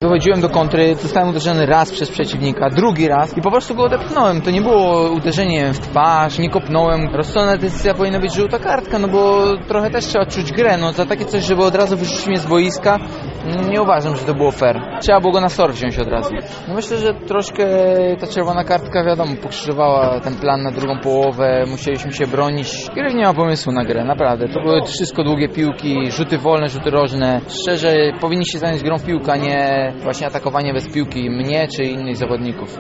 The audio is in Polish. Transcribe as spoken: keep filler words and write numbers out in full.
Wychodziłem do kontry, zostałem uderzony raz przez przeciwnika, drugi raz i po prostu go odepchnąłem. To nie było uderzenie w twarz, nie kopnąłem. Rozsądna decyzja powinna być żółta kartka, no bo trochę też trzeba czuć grę. No za takie coś, żeby od razu wyrzucić mnie z boiska, nie uważam, że to było fair. Trzeba było go na sor wziąć od razu. No myślę, że troszkę ta czerwona kartka, wiadomo, pokrzyżowała ten plan na drugą połowę, musieliśmy się bronić. Gry nie ma pomysłu na grę, naprawdę. To były wszystko długie piłki, rzuty wolne, rzuty rożne. Szczerze, powinni się zająć grą w piłkę, a nie właśnie atakowanie bez piłki mnie czy innych zawodników.